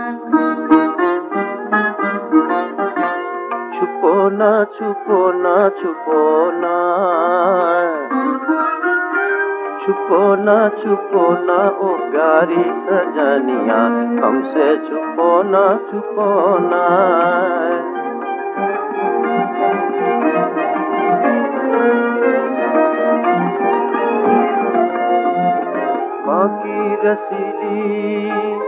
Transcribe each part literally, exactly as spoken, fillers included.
छुपो ना छुपो ना छुपो ना, छुपो ना छुपो ना ओ प्यारी सजनिया, हमसे छुपो ना छुपो ना। बाकी रसीली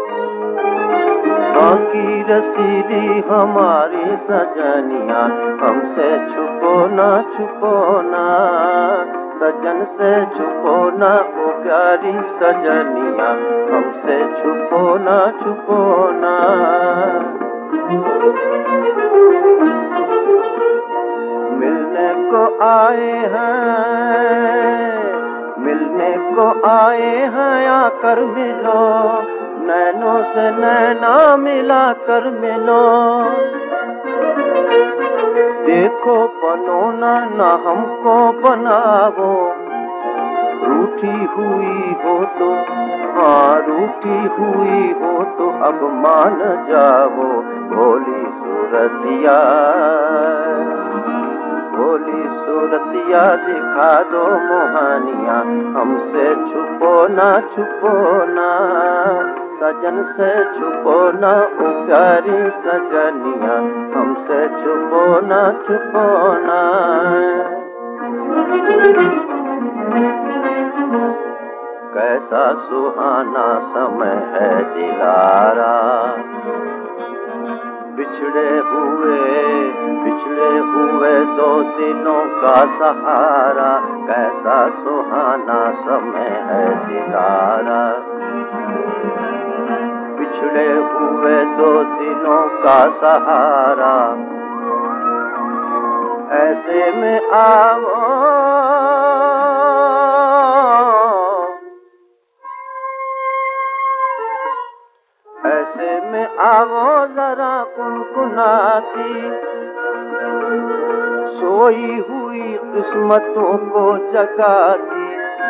बाकी रसीली हमारी सजनिया, हमसे छुपो ना छुपो ना, सजन से छुपो ना ओ प्यारी सजनिया, हमसे छुपो ना छुपो ना। मिलने को आए हैं, मिलने को आए हैं, आकर मिलो, नैनों से नैना मिला कर मिलो। देखो बनो ना ना हमको बनावो, रूठी हुई हो तो, हाँ रूठी हुई हो तो अब मान जाओ। भोली सूरतिया, भोली सूरतिया दिखा दो मोहनिया, हमसे छुपो ना छुपो ना, सजन से छुपो ना ओ प्यारी सजनिया, हमसे छुपो ना छुपो ना। कैसा सुहाना समय है दिलारा, बिछड़े हुए बिछड़े हुए दो दिलों का सहारा, कैसा सुहाना समय है दिलारा, बिछड़े हुए दो दिलों का सहारा। ऐसे में आओ, ऐसे में आओ जरा कुनकुनाती, सोई हुई किस्मतों को जगाती।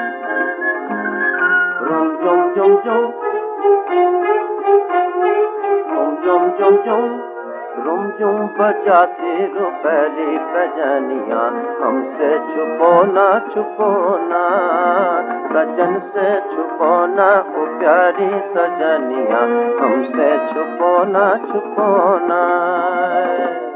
रुम जुम जुम जुम, रुम जुम जुम जुम, रुम जुम बजाते रो पहली बजनिया, हमसे छुपो ना छुपो ना, सजन से छुपो ना ओ प्यारी सजनिया, हमसे छुपो ना छुपो ना।